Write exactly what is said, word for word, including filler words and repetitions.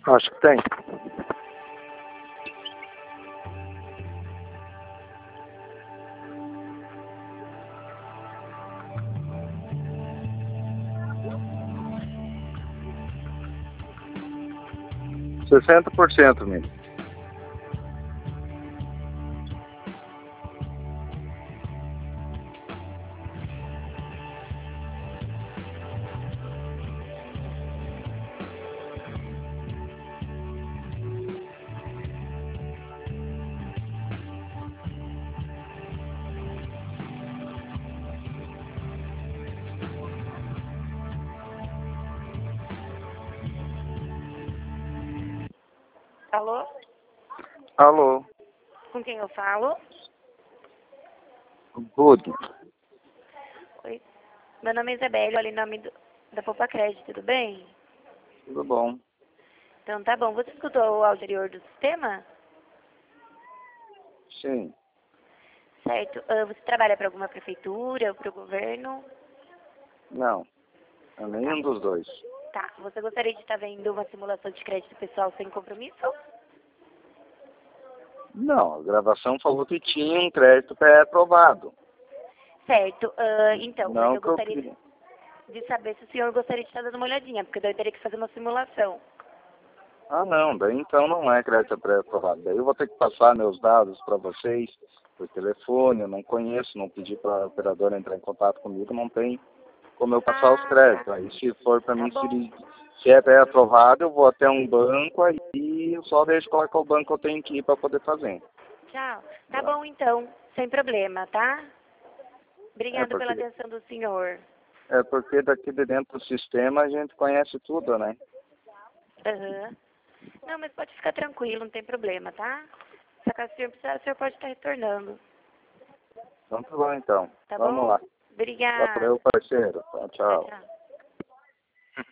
Acho que tem. Sessenta por cento, mesmo. Alô? Alô, Com quem eu falo? Bud. Oi. Meu nome é Isabelle, olha em nome do, da Poupa Crédito, tudo bem? Tudo bom? Então tá bom. Você escutou o áudio anterior do sistema? Sim. Certo. Ah, você trabalha para alguma prefeitura ou para o governo? Não. É nenhum dos dois. Tá. Você gostaria de estar vendo uma simulação de crédito pessoal sem compromisso? Não, a gravação falou que tinha um crédito pré-aprovado. Certo. Ah, então, mas Não eu que eu gostaria queria. de saber se o senhor gostaria de estar dando uma olhadinha, porque daí eu teria que fazer uma simulação. Ah, não, daí então não é crédito pré-aprovado. Daí eu vou ter que passar meus dados para vocês por telefone, eu não conheço, não pedi para a operadora entrar em contato comigo, não tem como eu passar os Ah, créditos. tá. Aí se for para Tá mim, bom. se, se é pré-aprovado, eu vou até um banco, aí eu só vejo qual é que é o banco que eu tenho que ir para poder fazer. Tchau. Tá Tá? bom, então. Sem problema, tá? É Obrigado pela porque, atenção do senhor. é porque daqui de dentro do sistema a gente conhece tudo, né? Aham. Não, mas pode ficar tranquilo, não tem problema, tá? Se acaso o senhor precisar, o senhor pode estar retornando. Então tá bom então. Tá Vamos bom? lá. Valeu, Obrigada. parceiro. Tchau, Tchau, tchau. tchau.